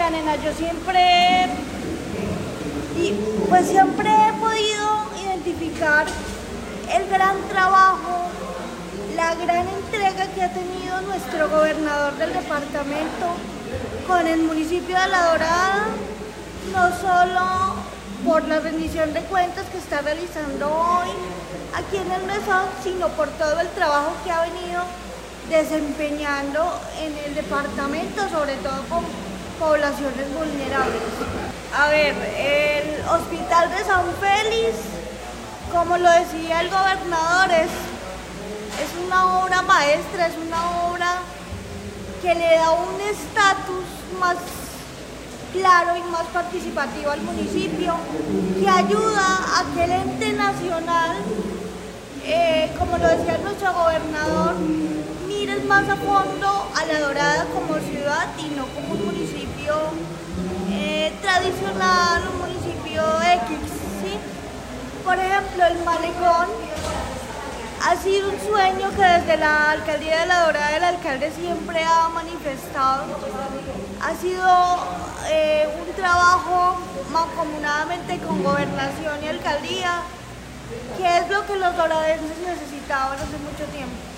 Mira, nena, yo siempre siempre he podido identificar el gran trabajo, la gran entrega que ha tenido nuestro gobernador del departamento con el municipio de La Dorada, no solo por la rendición de cuentas que está realizando hoy aquí en el mesón, sino por todo el trabajo que ha venido desempeñando en el departamento, sobre todo con poblaciones vulnerables. A ver, el Hospital de San Félix, como lo decía el gobernador, es una obra maestra, es una obra que le da un estatus más claro y más participativo al municipio, que ayuda a que el ente nacional, como lo decía nuestro gobernador, mire más a fondo a La Dorada como ciudad y no como un municipio tradicional, un municipio X, ¿sí? Por ejemplo, el malecón ha sido un sueño que desde la alcaldía de La Dorada el alcalde siempre ha manifestado. Ha sido un trabajo mancomunadamente con gobernación y alcaldía, que es lo que los doradenses necesitaban hace mucho tiempo.